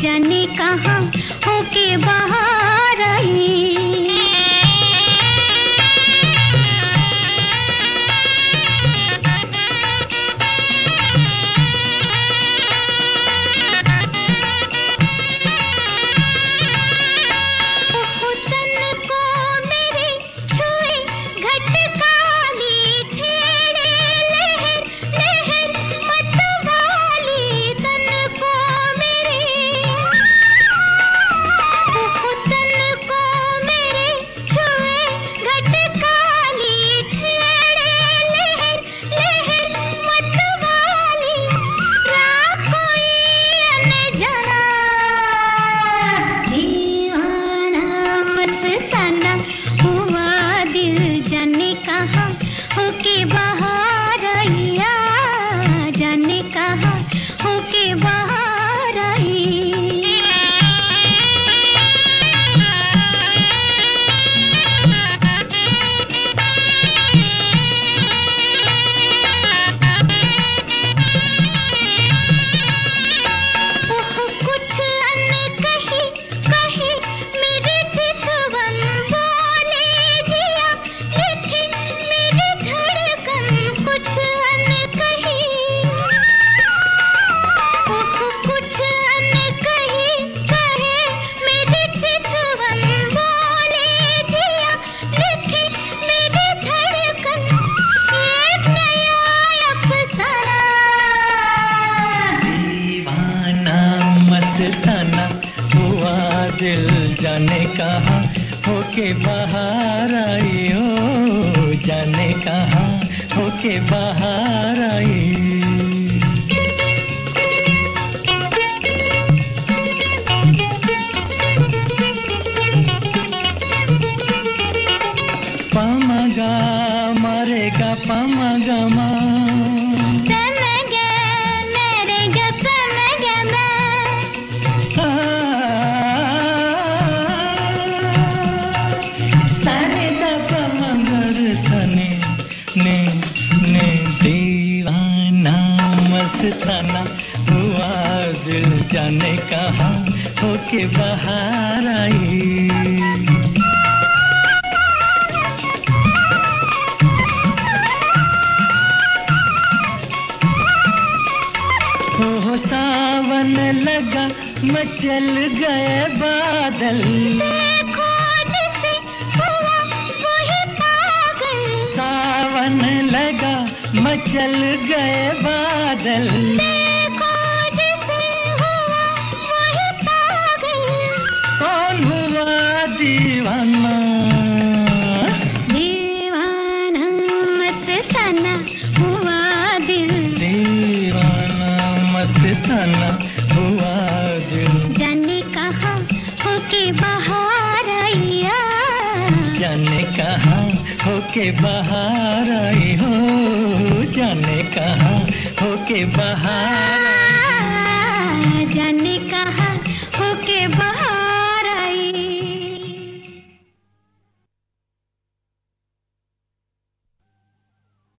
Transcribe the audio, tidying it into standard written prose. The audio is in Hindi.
जाने कहाँ होके बाहर आई। मस्ताना हुआ दिल जाने कहाँ होके बाहर आई। ओ जाने कहाँ होके बाहर आई। पमगा मरेगा पमगमा ने दीवाना मस्ताना हुआ दिल जाने कहाँ होके बाहर आई। हो सावन लगा मचल गए बादल। देखो जिसे हुआ वही पागल। सावन लगा मचल गए बादल। देखो जिसे हुआ वही पागल। कौन हुआ दीवाना? दीवाना मस्ताना हुआ दिल। दीवाना मस्ताना हुआ दिल। जाने कहाँ होके बाहर आई। जाने कहाँ होके बाहर आई। हो जाने कहाँ होके बाहर आई। जाने कहाँ होके बाहर